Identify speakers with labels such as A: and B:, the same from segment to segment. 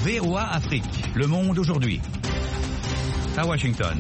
A: VOA Afrique, le monde aujourd'hui. À Washington.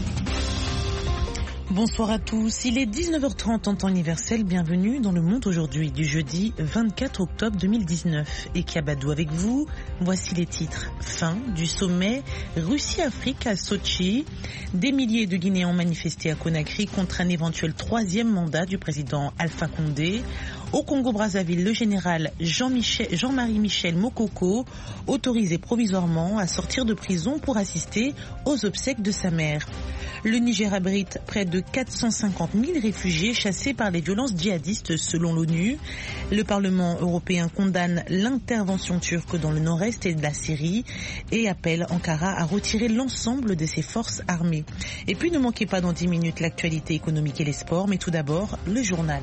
B: Bonsoir à tous, il est 19h30 en temps universel, bienvenue dans le monde aujourd'hui du jeudi 24 octobre 2019. Et Kiabadou avec vous, voici les titres. Fin du sommet Russie-Afrique à Sochi. Des milliers de Guinéens ont manifesté à Conakry contre un éventuel troisième mandat du président Alpha Condé. Au Congo-Brazzaville, le général Jean-Marie Michel Mokoko, autorisé provisoirement à sortir de prison pour assister aux obsèques de sa mère. Le Niger abrite près de 450 000 réfugiés chassés par les violences djihadistes selon l'ONU. Le Parlement européen condamne l'intervention turque dans le nord-est et de la Syrie et appelle Ankara à retirer l'ensemble de ses forces armées. Et puis ne manquez pas dans 10 minutes l'actualité économique et les sports, mais tout d'abord le journal.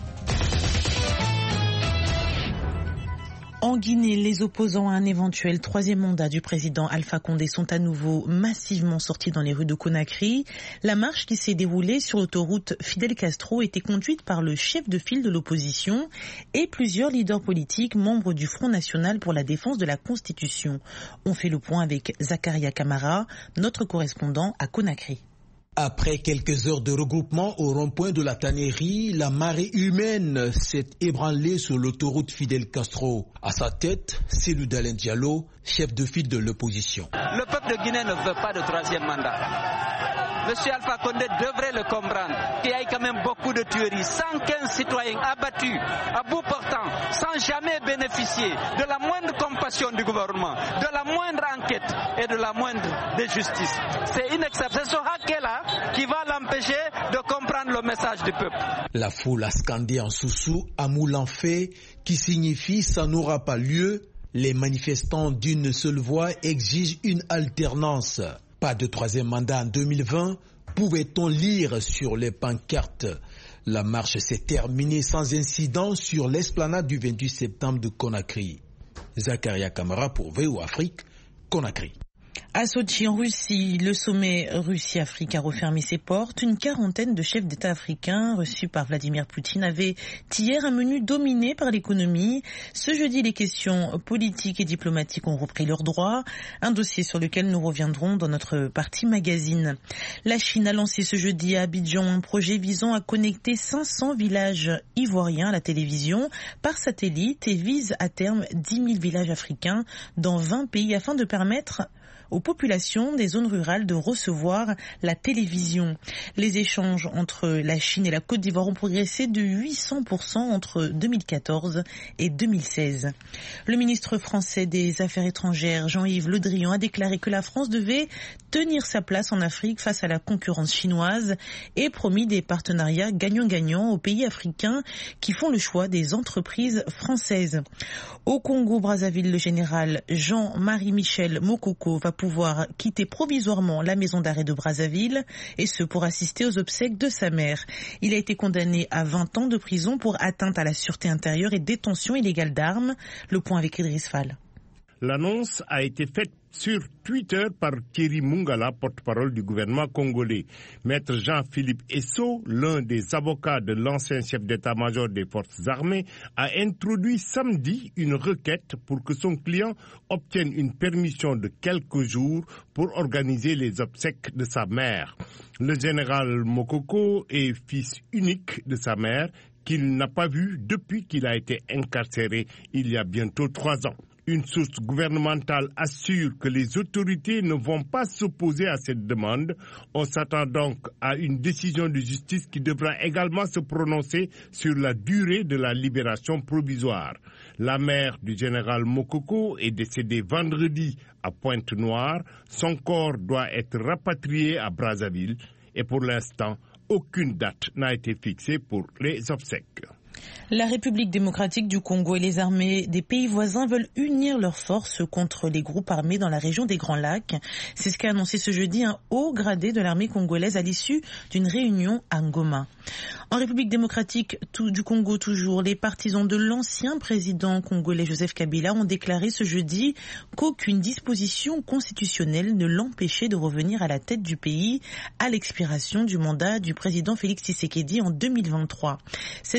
B: En Guinée, les opposants à un éventuel troisième mandat du président Alpha Condé sont à nouveau massivement sortis dans les rues de Conakry. La marche qui s'est déroulée sur l'autoroute Fidel Castro était conduite par le chef de file de l'opposition et plusieurs leaders politiques membres du Front National pour la défense de la Constitution. On fait le point avec Zakaria Kamara, notre correspondant à Conakry.
C: Après quelques heures de regroupement au rond-point de la tannerie, la marée humaine s'est ébranlée sur l'autoroute Fidel Castro. À sa tête, Cellou Dalein Diallo, chef de file de l'opposition.
D: Le peuple de Guinée ne veut pas de troisième mandat. Monsieur Alpha Condé devrait le comprendre. Il y a quand même beaucoup de tueries. 115 citoyens abattus, à bout portant, sans jamais bénéficier de la moindre compassion du gouvernement, de la moindre enquête et de la moindre de justice. C'est inacceptable. C'est ce hacker-là qui va l'empêcher de comprendre le message du peuple.
C: La foule a scandé en Soussou « Amoulanfé » qui signifie « ça n'aura pas lieu ». Les manifestants d'une seule voix exigent une alternance. Pas de troisième mandat en 2020, pouvait-on lire sur les pancartes. La marche s'est terminée sans incident sur l'esplanade du 28 septembre de Conakry. Zakaria Kamara pour VOA Afrique, Conakry.
B: À Sochi, en Russie, le sommet Russie-Afrique a refermé ses portes. Une quarantaine de chefs d'État africains reçus par Vladimir Poutine avaient hier un menu dominé par l'économie. Ce jeudi, les questions politiques et diplomatiques ont repris leurs droits. Un dossier sur lequel nous reviendrons dans notre partie magazine. La Chine a lancé ce jeudi à Abidjan un projet visant à connecter 500 villages ivoiriens à la télévision par satellite et vise à terme 10 000 villages africains dans 20 pays afin de permettre aux populations des zones rurales de recevoir la télévision. Les échanges entre la Chine et la Côte d'Ivoire ont progressé de 800% entre 2014 et 2016. Le ministre français des Affaires étrangères, Jean-Yves Le Drian, a déclaré que la France devait tenir sa place en Afrique face à la concurrence chinoise et promis des partenariats gagnant-gagnant aux pays africains qui font le choix des entreprises françaises. Au Congo-Brazzaville, le général Jean-Marie Michel Mokoko va pouvoir quitter provisoirement la maison d'arrêt de Brazzaville, et ce pour assister aux obsèques de sa mère. Il a été condamné à 20 ans de prison pour atteinte à la sûreté intérieure et détention illégale d'armes. Le point avec Idriss Fall.
E: L'annonce a été faite sur Twitter par Thierry Mungala, porte-parole du gouvernement congolais. Maître Jean-Philippe Esso, l'un des avocats de l'ancien chef d'état-major des forces armées, a introduit samedi une requête pour que son client obtienne une permission de quelques jours pour organiser les obsèques de sa mère. Le général Mokoko est fils unique de sa mère, qu'il n'a pas vu depuis qu'il a été incarcéré il y a bientôt 3 ans. Une source gouvernementale assure que les autorités ne vont pas s'opposer à cette demande. On s'attend donc à une décision de justice qui devra également se prononcer sur la durée de la libération provisoire. La mère du général Mokoko est décédée vendredi à Pointe-Noire. Son corps doit être rapatrié à Brazzaville et pour l'instant, aucune date n'a été fixée pour les obsèques.
B: La République démocratique du Congo et les armées des pays voisins veulent unir leurs forces contre les groupes armés dans la région des Grands Lacs. C'est ce qu'a annoncé ce jeudi un haut gradé de l'armée congolaise à l'issue d'une réunion à Ngoma. En République démocratique du Congo toujours, les partisans de l'ancien président congolais Joseph Kabila ont déclaré ce jeudi qu'aucune disposition constitutionnelle ne l'empêchait de revenir à la tête du pays à l'expiration du mandat du président Félix Tshisekedi en 2023. Cette déclaration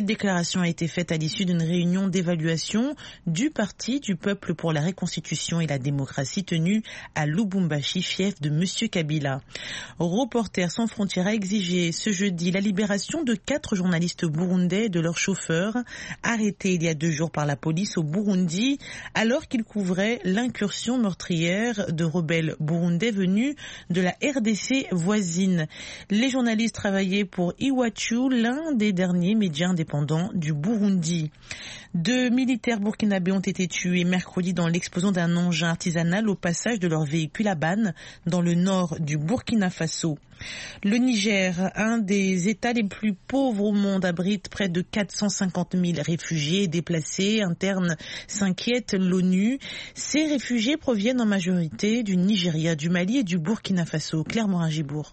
B: déclaration a été faite à l'issue d'une réunion d'évaluation du Parti du Peuple pour la Reconstitution et la Démocratie tenue à Lubumbashi, fief de M. Kabila. Reporters sans frontières a exigé ce jeudi la libération de 4 journalistes burundais et de leurs chauffeurs, arrêtés il y a 2 jours par la police au Burundi, alors qu'ils couvraient l'incursion meurtrière de rebelles burundais venus de la RDC voisine. Les journalistes travaillaient pour Iwachu, l'un des derniers médias indépendants du Burundi. 2 militaires burkinabés ont été tués mercredi dans l'explosion d'un engin artisanal au passage de leur véhicule à Ban, dans le nord du Burkina Faso. Le Niger, un des États les plus pauvres au monde, abrite près de 450 000 réfugiés et déplacés internes, s'inquiète l'ONU. Ces réfugiés proviennent en majorité du Nigeria, du Mali et du Burkina Faso. Claire Morin-Gibourg.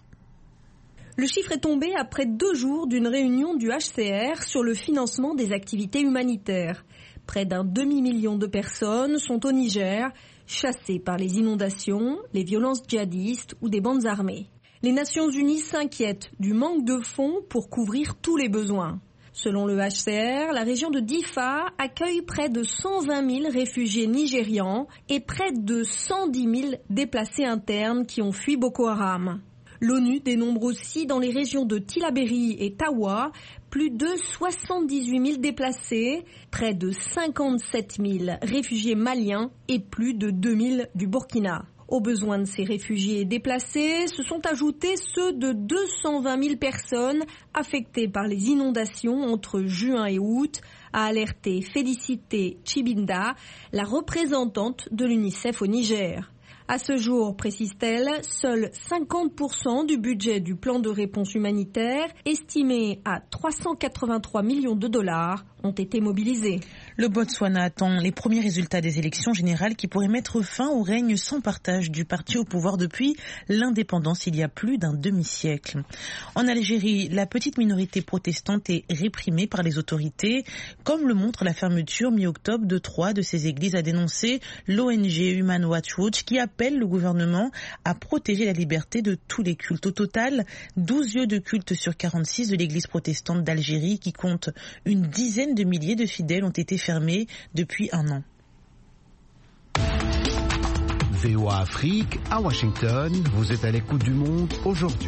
F: Le chiffre est tombé après 2 jours d'une réunion du HCR sur le financement des activités humanitaires. Près d'un demi-million de personnes sont au Niger, chassées par les inondations, les violences djihadistes ou des bandes armées. Les Nations Unies s'inquiètent du manque de fonds pour couvrir tous les besoins. Selon le HCR, la région de Difa accueille près de 120 000 réfugiés nigérians et près de 110 000 déplacés internes qui ont fui Boko Haram. L'ONU dénombre aussi dans les régions de Tillabéri et Tawa plus de 78 000 déplacés, près de 57 000 réfugiés maliens et plus de 2 000 du Burkina. Aux besoins de ces réfugiés déplacés se sont ajoutés ceux de 220 000 personnes affectées par les inondations entre juin et août, a alerté Félicité Chibinda, la représentante de l'UNICEF au Niger. À ce jour, précise-t-elle, seuls 50% du budget du plan de réponse humanitaire, estimé à 383 millions de dollars, ont été mobilisés.
B: Le Botswana attend les premiers résultats des élections générales qui pourraient mettre fin au règne sans partage du parti au pouvoir depuis l'indépendance il y a plus d'un demi-siècle. En Algérie, la petite minorité protestante est réprimée par les autorités, comme le montre la fermeture mi-octobre de 3 de ces églises, a dénoncé l'ONG Human Rights Watch qui appelle le gouvernement à protéger la liberté de tous les cultes. Au total, 12 lieux de culte sur 46 de l'église protestante d'Algérie, qui compte une dizaine de milliers de fidèles, ont été fermés depuis 1 an.
G: VOA Afrique, à Washington, vous êtes à l'écoute du monde aujourd'hui.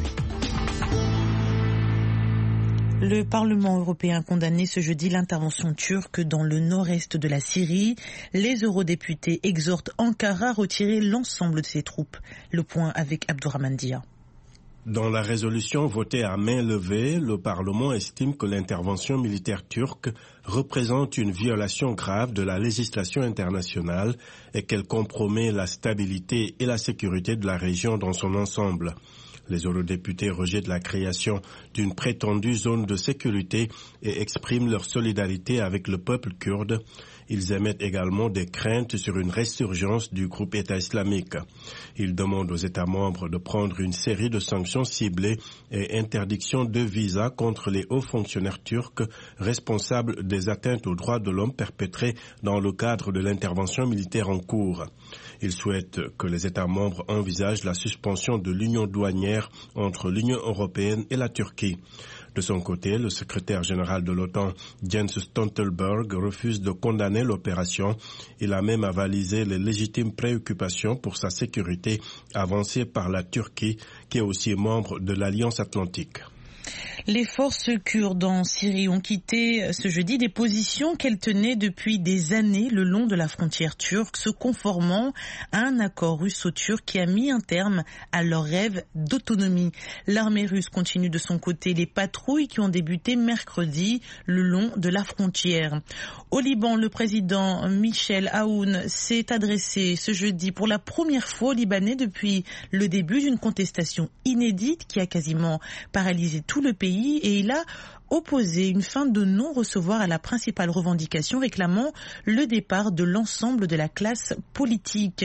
B: Le Parlement européen a condamné ce jeudi l'intervention turque dans le nord-est de la Syrie. Les eurodéputés exhortent Ankara à retirer l'ensemble de ses troupes. Le point avec Abdourahmane Dia.
E: Dans la résolution votée à main levée, le Parlement estime que l'intervention militaire turque représente une violation grave de la législation internationale et qu'elle compromet la stabilité et la sécurité de la région dans son ensemble. Les eurodéputés rejettent la création d'une prétendue zone de sécurité et expriment leur solidarité avec le peuple kurde. Ils émettent également des craintes sur une résurgence du groupe État islamique. Ils demandent aux États membres de prendre une série de sanctions ciblées et interdiction de visa contre les hauts fonctionnaires turcs responsables des atteintes aux droits de l'homme perpétrées dans le cadre de l'intervention militaire en cours. Ils souhaitent que les États membres envisagent la suspension de l'union douanière entre l'Union européenne et la Turquie. De son côté, le secrétaire général de l'OTAN, Jens Stoltenberg, refuse de condamner l'opération. Il a même avalisé les légitimes préoccupations pour sa sécurité avancées par la Turquie, qui est aussi membre de l'Alliance atlantique.
B: Les forces kurdes en Syrie ont quitté ce jeudi des positions qu'elles tenaient depuis des années le long de la frontière turque, se conformant à un accord russo-turc qui a mis un terme à leur rêve d'autonomie. L'armée russe continue de son côté les patrouilles qui ont débuté mercredi le long de la frontière. Au Liban, le président Michel Aoun s'est adressé ce jeudi pour la première fois aux Libanais depuis le début d'une contestation inédite qui a quasiment paralysé tout le pays, et il a opposé une fin de non-recevoir à la principale revendication réclamant le départ de l'ensemble de la classe politique.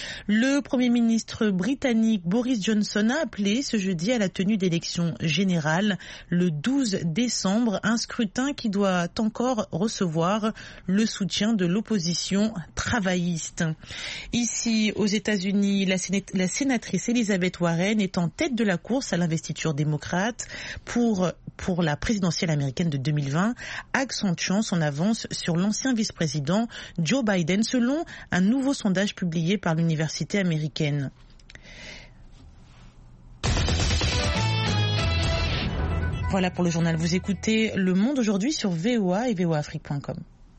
B: Le Premier ministre britannique Boris Johnson a appelé ce jeudi à la tenue d'élections générales le 12 décembre, un scrutin qui doit encore recevoir le soutien de l'opposition travailliste. Ici, aux États-Unis, la sénatrice Elizabeth Warren est en tête de la course à l'investiture démocrate pour pour la présidentielle américaine de 2020, accentuant son avance sur l'ancien vice-président Joe Biden, selon un nouveau sondage publié par l'université américaine. Voilà pour le journal. Vous écoutez Le Monde aujourd'hui sur VOA et voaafrique.com.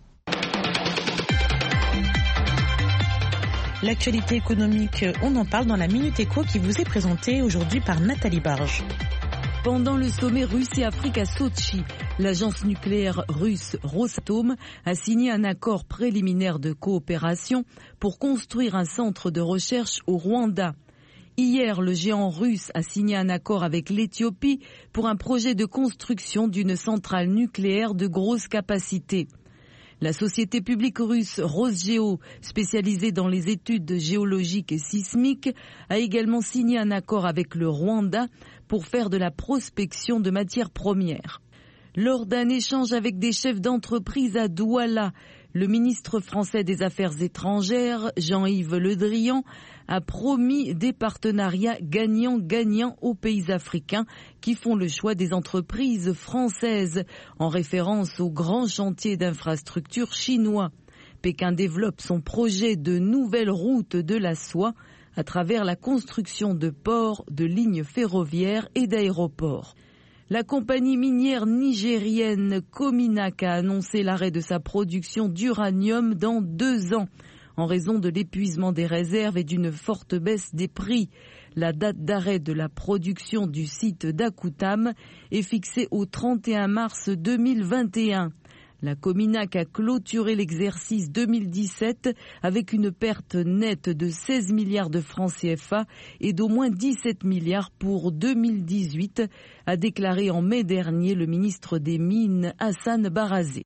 B: L'actualité économique, on en parle dans la Minute Éco qui vous est présentée aujourd'hui par Nathalie Barge.
H: Pendant le sommet Russie-Afrique à Sotchi, l'agence nucléaire russe Rosatom a signé un accord préliminaire de coopération pour construire un centre de recherche au Rwanda. Hier, le géant russe a signé un accord avec l'Éthiopie pour un projet de construction d'une centrale nucléaire de grosse capacité. La société publique russe Rosgeo, spécialisée dans les études géologiques et sismiques, a également signé un accord avec le Rwanda pour faire de la prospection de matières premières. Lors d'un échange avec des chefs d'entreprise à Douala, le ministre français des Affaires étrangères, Jean-Yves Le Drian, a promis des partenariats gagnant-gagnant aux pays africains qui font le choix des entreprises françaises, en référence aux grands chantiers d'infrastructures chinois. Pékin développe son projet de nouvelles routes de la soie à travers la construction de ports, de lignes ferroviaires et d'aéroports. La compagnie minière nigérienne Cominac a annoncé l'arrêt de sa production d'uranium dans 2 ans, en raison de l'épuisement des réserves et d'une forte baisse des prix. La date d'arrêt de la production du site d'Akoutam est fixée au 31 mars 2021. La Cominac a clôturé l'exercice 2017 avec une perte nette de 16 milliards de francs CFA et d'au moins 17 milliards pour 2018, a déclaré en mai dernier le ministre des Mines Hassan Barazé.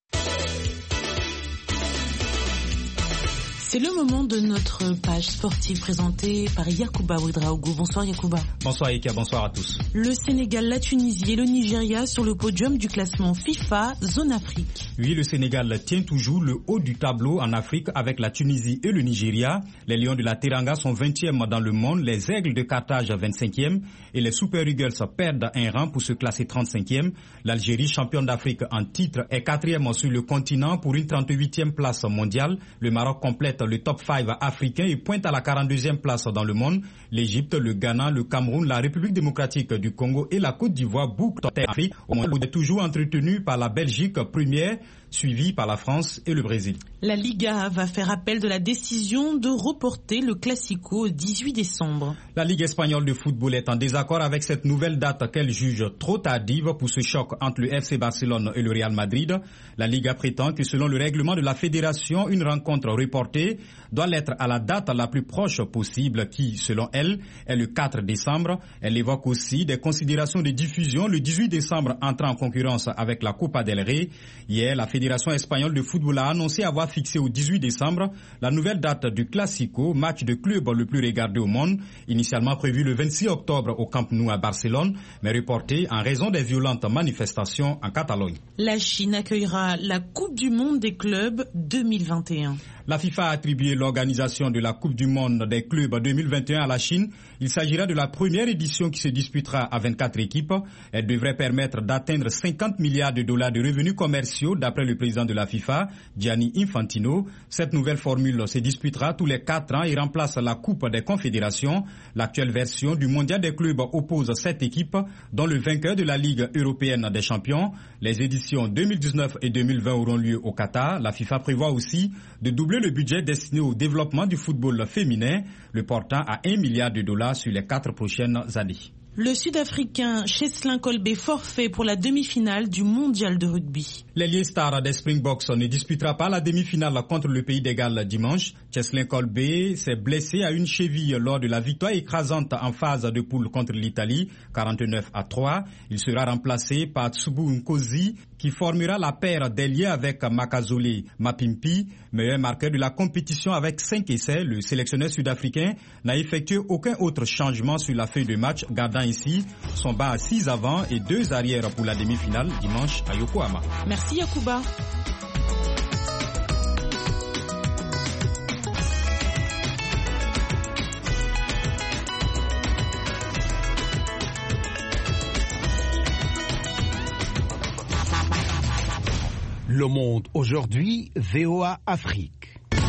B: C'est le moment de notre page sportive présentée par Yacouba Ouedraogo. Bonsoir Yacouba.
I: Bonsoir Ika, bonsoir à tous.
B: Le Sénégal, la Tunisie et le Nigeria sur le podium du classement FIFA Zone Afrique.
I: Oui, le Sénégal tient toujours le haut du tableau en Afrique avec la Tunisie et le Nigeria. Les Lions de la Teranga sont 20e dans le monde, les Aigles de Carthage 25e et les Super Eagles perdent un rang pour se classer 35e. L'Algérie, championne d'Afrique en titre, est 4e sur le continent pour une 38e place mondiale. Le Maroc complète le top 5 africain et pointe à la 42e place dans le monde. L'Égypte, le Ghana, le Cameroun, la République démocratique du Congo et la Côte d'Ivoire bouclent l'Afrique, au monde est toujours entretenu par la Belgique première, suivi par la France et le Brésil.
B: La Liga va faire appel de la décision de reporter le Classico au 18 décembre.
I: La Ligue espagnole de football est en désaccord avec cette nouvelle date qu'elle juge trop tardive pour ce choc entre le FC Barcelone et le Real Madrid. La Liga prétend que selon le règlement de la fédération, une rencontre reportée doit l'être à la date la plus proche possible qui, selon elle, est le 4 décembre. Elle évoque aussi des considérations de diffusion le 18 décembre entrant en concurrence avec la Copa del Rey. Hier, la Fédération espagnole de football a annoncé avoir fixé au 18 décembre la nouvelle date du Classico, match de club le plus regardé au monde, initialement prévu le 26 octobre au Camp Nou à Barcelone, mais reporté en raison des violentes manifestations en Catalogne.
B: La Chine accueillera la Coupe du monde des clubs 2021.
I: La FIFA a attribué l'organisation de la Coupe du monde des clubs 2021 à la Chine. Il s'agira de la première édition qui se disputera à 24 équipes. Elle devrait permettre d'atteindre 50 milliards de dollars de revenus commerciaux d'après le président de la FIFA, Gianni Infantino. Cette nouvelle formule se disputera tous les 4 ans et remplace la Coupe des Confédérations. L'actuelle version du mondial des clubs oppose 7 équipes, dont le vainqueur de la Ligue européenne des champions. Les éditions 2019 et 2020 auront lieu au Qatar. La FIFA prévoit aussi de doubler le budget destiné au développement du football féminin, le portant à 1 milliard de dollars sur les 4 prochaines années.
B: Le Sud-Africain Cheslin Kolbe forfait pour la demi-finale du mondial de rugby.
I: L'ailier star des Springboks ne disputera pas la demi-finale contre le Pays de Galles dimanche. Cheslin Kolbe s'est blessé à une cheville lors de la victoire écrasante en phase de poule contre l'Italie, 49-3. Il sera remplacé par Tsubu Nkosi, qui formera la paire d'ailier avec Makazole Mapimpi, meilleur marqueur de la compétition avec 5 essais. Le sélectionneur sud-africain n'a effectué aucun autre changement sur la feuille de match, gardant ici son banc à 6 avant et 2 arrières pour la demi-finale dimanche à Yokohama.
B: Merci Yacouba.
G: Le Monde aujourd'hui, VOA Afrique.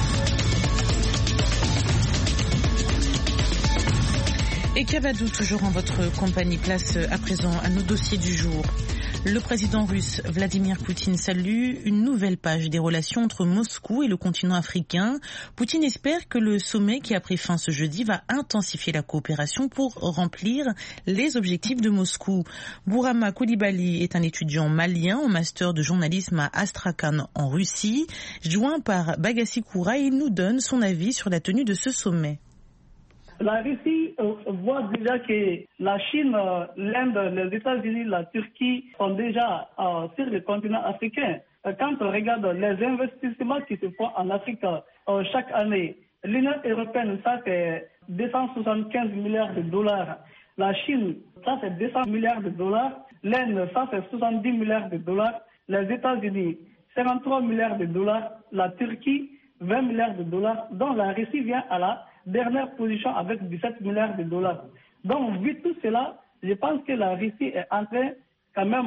B: Et Cavadou, toujours en votre compagnie, place à présent à nos dossiers du jour. Le président russe Vladimir Poutine salue une nouvelle page des relations entre Moscou et le continent africain. Poutine espère que le sommet qui a pris fin ce jeudi va intensifier la coopération pour remplir les objectifs de Moscou. Bourama Koulibaly est un étudiant malien en master de journalisme à Astrakhan en Russie. Joint par Bagassi Koura, il nous donne son avis sur la tenue de ce sommet.
J: La Russie voit déjà que la Chine, l'Inde, les États-Unis, la Turquie sont déjà sur le continent africain. Quand on regarde les investissements qui se font en Afrique chaque année, l'Union européenne, ça c'est 275 milliards de dollars. La Chine, ça c'est 200 milliards de dollars. L'Inde, ça c'est 70 milliards de dollars. Les États-Unis, 53 milliards de dollars. La Turquie, 20 milliards de dollars. Donc la Russie vient à la dernière position avec 17 milliards de dollars. Donc, vu tout cela, je pense que la Russie est en train quand même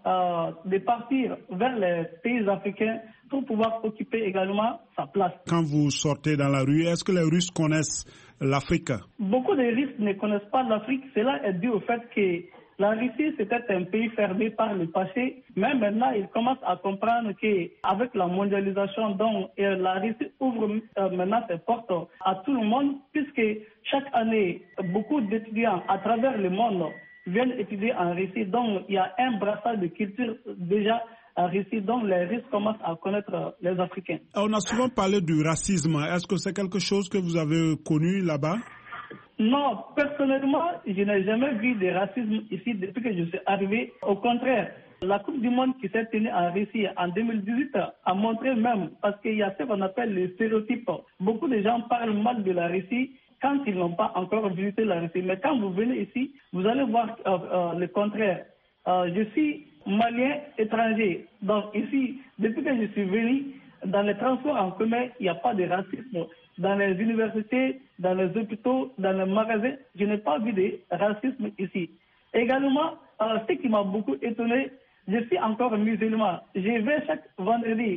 J: de partir vers les pays africains pour pouvoir occuper également sa place.
K: Quand vous sortez dans la rue, est-ce que les Russes connaissent l'Afrique? Beaucoup
J: de Russes ne connaissent pas l'Afrique. Cela est dû au fait que la Russie, c'était un pays fermé par le passé, mais maintenant, ils commencent à comprendre qu'avec la mondialisation, donc, la Russie ouvre maintenant ses portes à tout le monde, puisque chaque année, beaucoup d'étudiants à travers le monde viennent étudier en Russie. Donc, il y a un brassage de culture déjà en Russie, donc les Russes commencent à connaître les Africains.
K: On a souvent parlé du racisme. Est-ce que c'est quelque chose que vous avez connu là-bas?
J: Non, personnellement, je n'ai jamais vu de racisme ici depuis que je suis arrivé. Au contraire, la Coupe du Monde qui s'est tenue en Russie en 2018 a montré même, parce qu'il y a ce qu'on appelle les stéréotypes. Beaucoup de gens parlent mal de la Russie quand ils n'ont pas encore visité la Russie. Mais quand vous venez ici, vous allez voir le contraire. Je suis malien étranger. Donc ici, depuis que je suis venu, dans les transports en commun, il n'y a pas de racisme. Dans les universités, dans les hôpitaux, dans les magasins, je n'ai pas vu de racisme ici. Également, ce qui m'a beaucoup étonné, je suis encore musulman. Je vais chaque vendredi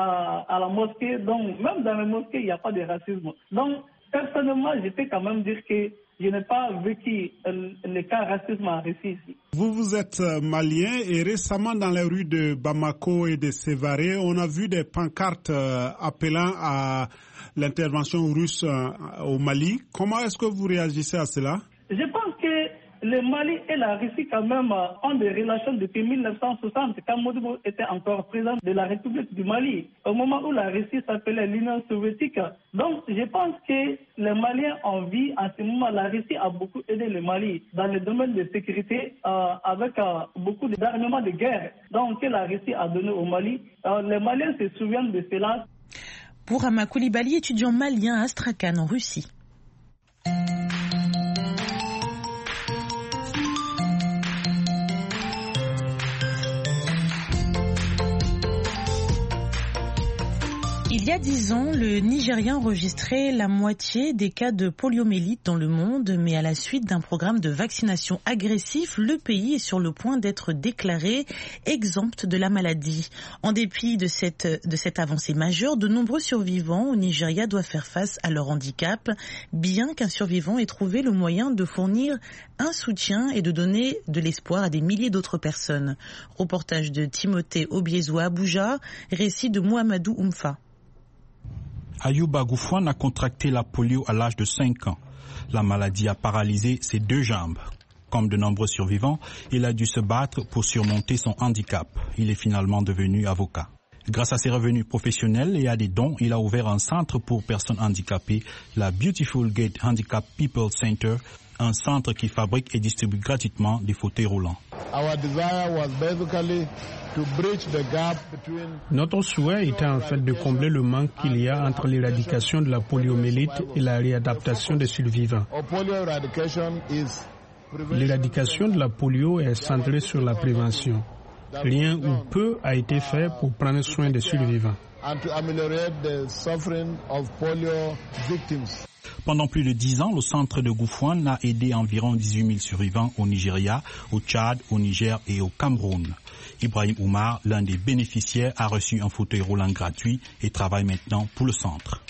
J: à la mosquée, donc même dans les mosquées, il n'y a pas de racisme. Donc, personnellement, je peux quand même dire que je n'ai pas vécu le cas racisme en Russie ici.
K: Vous êtes malien et récemment dans les rues de Bamako et de Sévaré, on a vu des pancartes appelant à l'intervention russe au Mali. Comment est-ce que vous réagissez à cela?
J: Je pense que le Mali et la Russie quand même ont des relations depuis 1960, quand Modibo était encore président de la République du Mali, au moment où la Russie s'appelait l'Union soviétique. Donc je pense que les Maliens ont vu en ce moment, la Russie a beaucoup aidé le Mali dans le domaine de sécurité avec beaucoup d'armements de guerre donc, que la Russie a donné au Mali. Les Maliens se souviennent de cela.
B: Bourama Koulibaly, étudiant malien à Astrakhan en Russie. Il y a 10 ans, le Nigeria enregistrait la moitié des cas de poliomyélite dans le monde, mais à la suite d'un programme de vaccination agressif, le pays est sur le point d'être déclaré exempt de la maladie. En dépit de cette avancée majeure, de nombreux survivants au Nigeria doivent faire face à leur handicap, bien qu'un survivant ait trouvé le moyen de fournir un soutien et de donner de l'espoir à des milliers d'autres personnes. Reportage de Timothée Obiezo à Abuja, récit de Mohamedou Oumfa.
L: Ayouba Gouffouane a contracté la polio à l'âge de 5 ans. La maladie a paralysé ses 2 jambes. Comme de nombreux survivants, il a dû se battre pour surmonter son handicap. Il est finalement devenu avocat. Grâce à ses revenus professionnels et à des dons, il a ouvert un centre pour personnes handicapées, la Beautiful Gate Handicap People Center, un centre qui fabrique et distribue gratuitement des fauteuils roulants.
M: Notre souhait était en fait de combler le manque qu'il y a entre l'éradication de la poliomyélite et la réadaptation des survivants. L'éradication de la polio est centrée sur la prévention. Rien ou peu a été fait pour prendre soin des survivants.
L: Pendant plus de 10 ans, le centre de Gouffouane a aidé environ 18 000 survivants au Nigeria, au Tchad, au Niger et au Cameroun. Ibrahim Oumar, l'un des bénéficiaires, a reçu un fauteuil roulant gratuit et travaille maintenant pour le centre.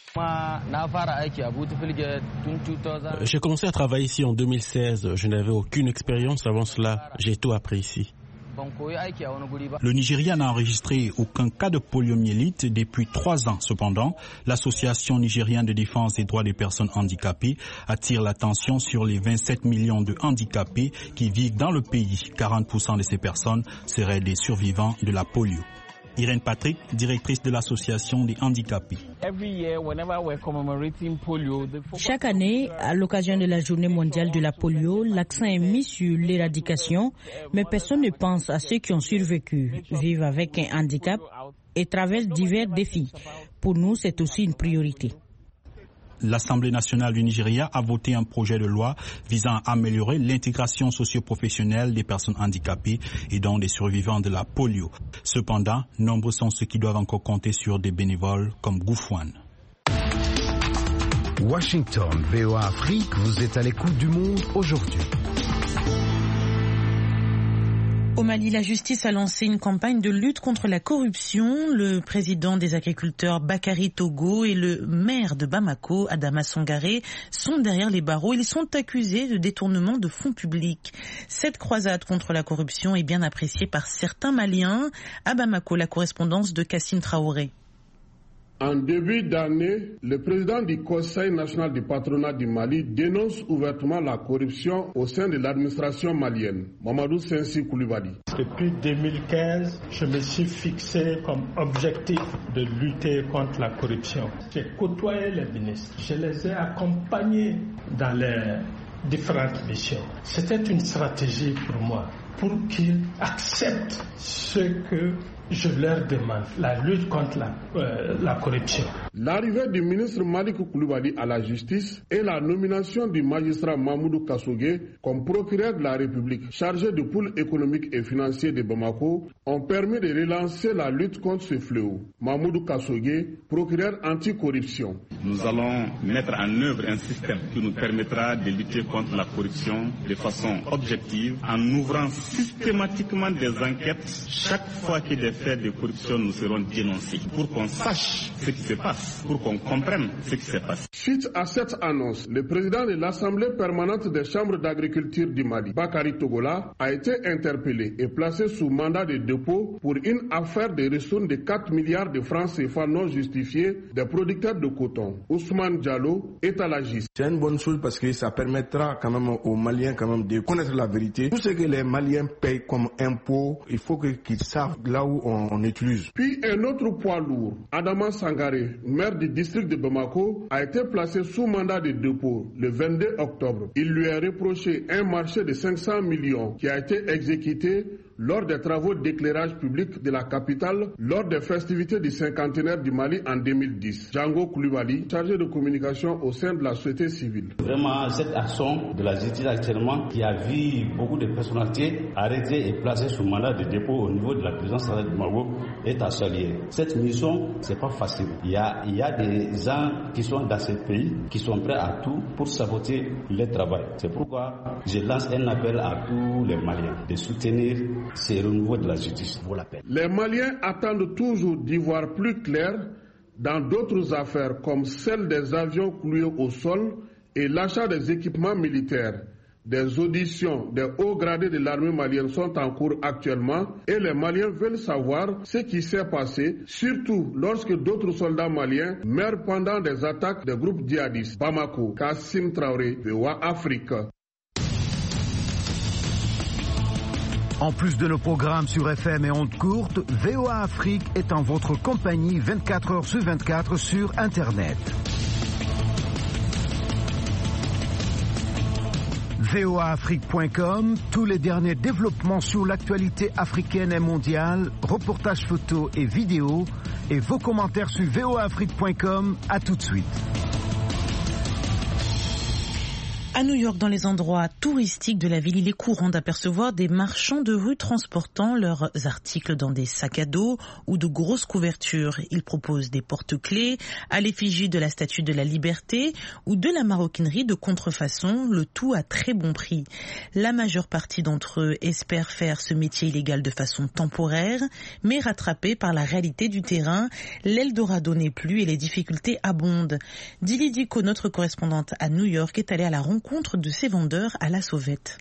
N: J'ai commencé à travailler ici en 2016. Je n'avais aucune expérience avant cela. J'ai tout appris ici.
L: Le Nigeria n'a enregistré aucun cas de poliomyélite depuis 3 ans. Cependant, l'association nigérienne de défense des droits des personnes handicapées attire l'attention sur les 27 millions de handicapés qui vivent dans le pays. 40% de ces personnes seraient des survivants de la polio. Irène Patrick, directrice de l'association des handicapés.
O: Chaque année, à l'occasion de la journée mondiale de la polio, l'accent est mis sur l'éradication, mais personne ne pense à ceux qui ont survécu, vivent avec un handicap et traversent divers défis. Pour nous, c'est aussi une priorité.
L: L'Assemblée nationale du Nigeria a voté un projet de loi visant à améliorer l'intégration socio-professionnelle des personnes handicapées et donc des survivants de la polio. Cependant, nombreux sont ceux qui doivent encore compter sur des bénévoles comme Gouffouane.
G: Washington, VOA Afrique, vous êtes à l'écoute du monde aujourd'hui.
B: Au Mali, la justice a lancé une campagne de lutte contre la corruption. Le président des agriculteurs Bakary Togo et le maire de Bamako, Adama Sangaré, sont derrière les barreaux. Ils sont accusés de détournement de fonds publics. Cette croisade contre la corruption est bien appréciée par certains Maliens. À Bamako, la correspondance de Cassine Traoré.
P: En début d'année, le président du Conseil national du patronat du Mali dénonce ouvertement la corruption au sein de l'administration malienne. Mamadou Sensi Koulibaly.
Q: Depuis 2015, je me suis fixé comme objectif de lutter contre la corruption. J'ai côtoyé les ministres, je les ai accompagnés dans les différentes missions. C'était une stratégie pour moi, pour qu'ils acceptent ce que je leur demande, la lutte contre la corruption.
P: L'arrivée du ministre Malik Koulibaly à la justice et la nomination du magistrat Mamoudou Kassogué comme procureur de la République chargé du pôle économique et financier de Bamako ont permis de relancer la lutte contre ce fléau. Mamoudou Kassogué, procureur anti-corruption.
R: Nous allons mettre en œuvre un système qui nous permettra de lutter contre la corruption de façon objective en ouvrant systématiquement des enquêtes chaque fois qu'il y a des faits de corruption nous seront dénoncés pour qu'on sache ce qui se passe, pour qu'on comprenne ce qui se passe.
P: Suite à cette annonce, le président de l'Assemblée permanente des chambres d'agriculture du Mali, Bakary Togola, a été interpellé et placé sous mandat de dépôt pour une affaire de ressources de 4 milliards de francs CFA non justifiés des producteurs de coton. Ousmane Diallo est à la justice.
S: C'est une bonne chose parce que ça permettra quand même aux Maliens quand même de connaître la vérité. Tout ce que les Maliens payent comme impôt, il faut qu'ils savent là où on utilise.
P: Puis un autre poids lourd, Adama Sangaré, maire du district de Bamako, a été placé sous mandat de dépôt le 22 octobre. Il lui a reproché un marché de 500 millions qui a été exécuté lors des travaux d'éclairage public de la capitale lors des festivités du cinquantenaire du Mali en 2010. Django Koulibaly, chargé de communication au sein de la société civile.
T: Vraiment, cette action de la justice actuellement qui a vu beaucoup de personnalités arrêtées et placées sous mandat de dépôt au niveau de la présidence du Maroc est à saluer. Cette mission, c'est pas facile. Il y a des gens qui sont dans ce pays qui sont prêts à tout pour saboter le travail. C'est pourquoi je lance un appel à tous les Maliens de soutenir c'est au niveau de la justice vaut la peine.
P: Les Maliens attendent toujours d'y voir plus clair dans d'autres affaires comme celle des avions cloués au sol et l'achat des équipements militaires. Des auditions des hauts gradés de l'armée malienne sont en cours actuellement et les Maliens veulent savoir ce qui s'est passé, surtout lorsque d'autres soldats maliens meurent pendant des attaques des groupes djihadistes. Bamako, Kassim Traoré, VOA Afrique.
G: En plus de nos programmes sur FM et ondes courtes, VOA Afrique est en votre compagnie 24 heures sur 24 sur Internet. voaafrique.com, tous les derniers développements sur l'actualité africaine et mondiale, reportages photos et vidéos, et vos commentaires sur voaafrique.com. À tout de suite.
B: À New York, dans les endroits touristiques de la ville, il est courant d'apercevoir des marchands de rue transportant leurs articles dans des sacs à dos ou de grosses couvertures. Ils proposent des porte-clés à l'effigie de la Statue de la Liberté ou de la maroquinerie de contrefaçon, le tout à très bon prix. La majeure partie d'entre eux espèrent faire ce métier illégal de façon temporaire, mais rattrapés par la réalité du terrain, l'Eldorado n'est plus et les difficultés abondent. Dili Diko, notre correspondante à New York, est allée à la rencontre de ces vendeurs à la sauvette.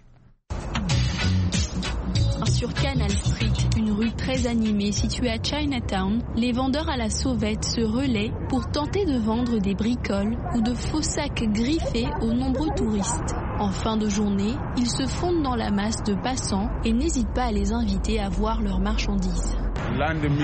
U: Sur Canal Street, une rue très animée située à Chinatown, les vendeurs à la sauvette se relaient pour tenter de vendre des bricoles ou de faux sacs griffés aux nombreux touristes. En fin de journée, ils se fondent dans la masse de passants et n'hésitent pas à les inviter à voir leurs marchandises.
V: L'an 2008,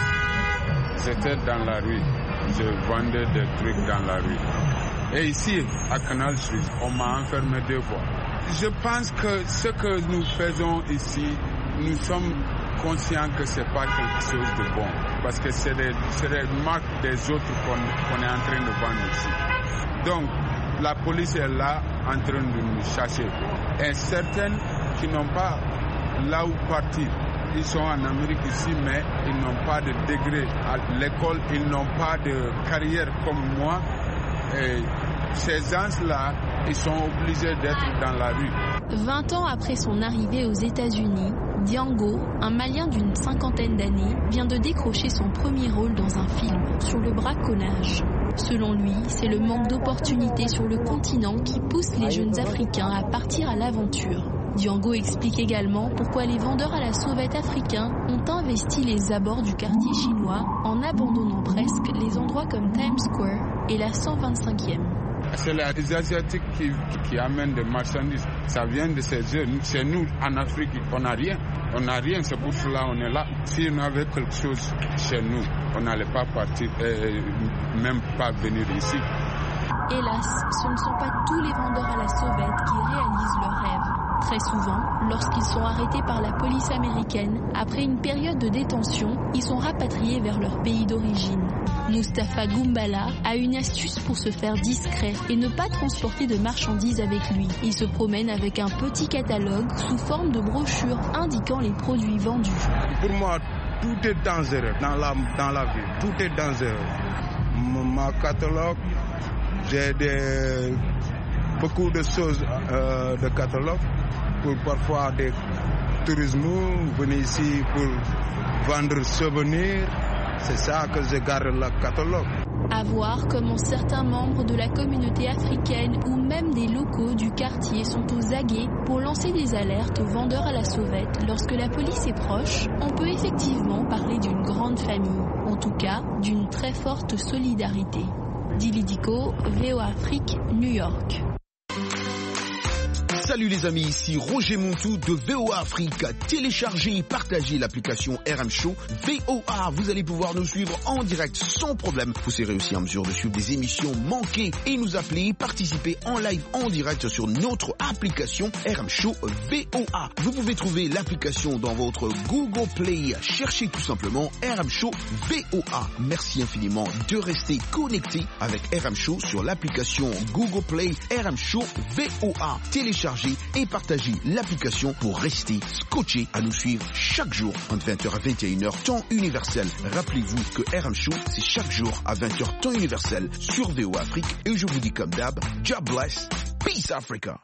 V: j'étais dans la rue, je vendais des trucs dans la rue. Et ici, à Canal Street, on m'a enfermé 2 fois. Je pense que ce que nous faisons ici, nous sommes conscients que ce n'est pas quelque chose de bon. Parce que c'est des marques des autres qu'on est en train de vendre ici. Donc, la police est là en train de nous chercher. Et certaines qui n'ont pas là où partir. Ils sont en Amérique ici, mais ils n'ont pas de degré à l'école, ils n'ont pas de carrière comme moi. Et ces gens-là, ils sont obligés d'être dans la rue.
U: 20 ans après son arrivée aux États-Unis, Diango, un Malien d'une 50aine d'années, vient de décrocher son premier rôle dans un film sur le braconnage. Selon lui, c'est le manque d'opportunités sur le continent qui pousse les jeunes Africains à partir à l'aventure. Diango explique également pourquoi les vendeurs à la sauvette africains ont investi les abords du quartier chinois en abandonnant presque les endroits comme Times Square et la 125e.
V: C'est les Asiatiques qui amènent des marchandises. Ça vient de ces jeunes. Chez nous, en Afrique, on n'a rien. On n'a rien, c'est pour cela qu'on est là. Si on avait quelque chose chez nous, on n'allait pas partir et même pas venir ici.
U: Hélas, ce ne sont pas tous les vendeurs à la sauvette qui réalisent leurs rêves. Très souvent, lorsqu'ils sont arrêtés par la police américaine, après une période de détention, ils sont rapatriés vers leur pays d'origine. Mustapha Goumbala a une astuce pour se faire discret et ne pas transporter de marchandises avec lui. Il se promène avec un petit catalogue sous forme de brochure indiquant les produits vendus.
S: Pour moi, tout est dangereux dans la vie. Tout est dangereux. Mon catalogue, j'ai beaucoup de choses de catalogue pour parfois des tourismes, venir ici pour vendre souvenirs. C'est ça que je garde le catalogue.
U: À voir comment certains membres de la communauté africaine ou même des locaux du quartier sont aux aguets pour lancer des alertes aux vendeurs à la sauvette. Lorsque la police est proche, on peut effectivement parler d'une grande famille, en tout cas d'une très forte solidarité. Dili Diko, VOA Afrique, New York.
W: Salut les amis, ici Roger Montou de VOA Afrique. Téléchargez et partagez l'application RM Show VOA. Vous allez pouvoir nous suivre en direct sans problème. Vous serez aussi en mesure de suivre des émissions manquées et nous appeler, participer en live en direct sur notre application RM Show VOA. Vous pouvez trouver l'application dans votre Google Play. Cherchez tout simplement RM Show VOA. Merci infiniment de rester connecté avec RM Show sur l'application Google Play RM Show VOA. Téléchargez et partagez l'application pour rester scotché à nous suivre chaque jour entre 20h à 21h temps universel. Rappelez-vous que RM Show c'est chaque jour à 20h temps universel sur VOA Afrique et je vous dis comme d'hab, God bless, peace Africa.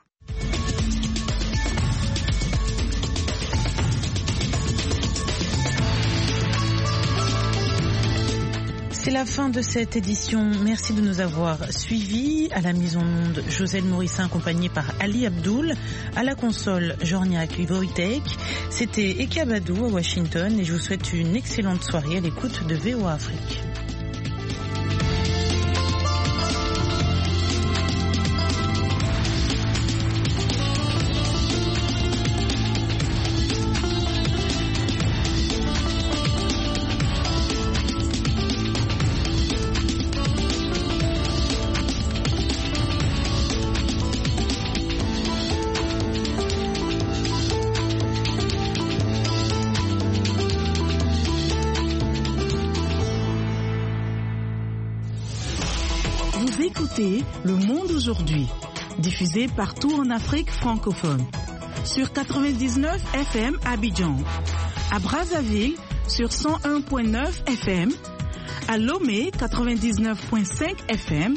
B: C'est la fin de cette édition. Merci de nous avoir suivis. À la mise en onde, Josène Morissin accompagné par Ali Abdoul. À la console, Jorniak Wojtek. C'était Eka Badou à Washington et je vous souhaite une excellente soirée à l'écoute de VOA Afrique.
X: Le Monde aujourd'hui.
A: diffusée partout en Afrique francophone. Sur 99 FM à Abidjan, à Brazzaville sur 101.9 FM, à Lomé 99.5 FM,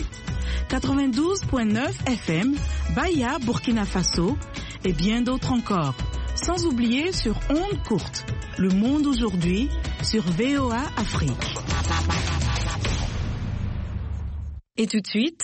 A: 92.9 FM, Baya, Burkina Faso et bien d'autres encore. Sans oublier sur ondes courtes, Le Monde aujourd'hui sur VOA Afrique. Et tout de suite,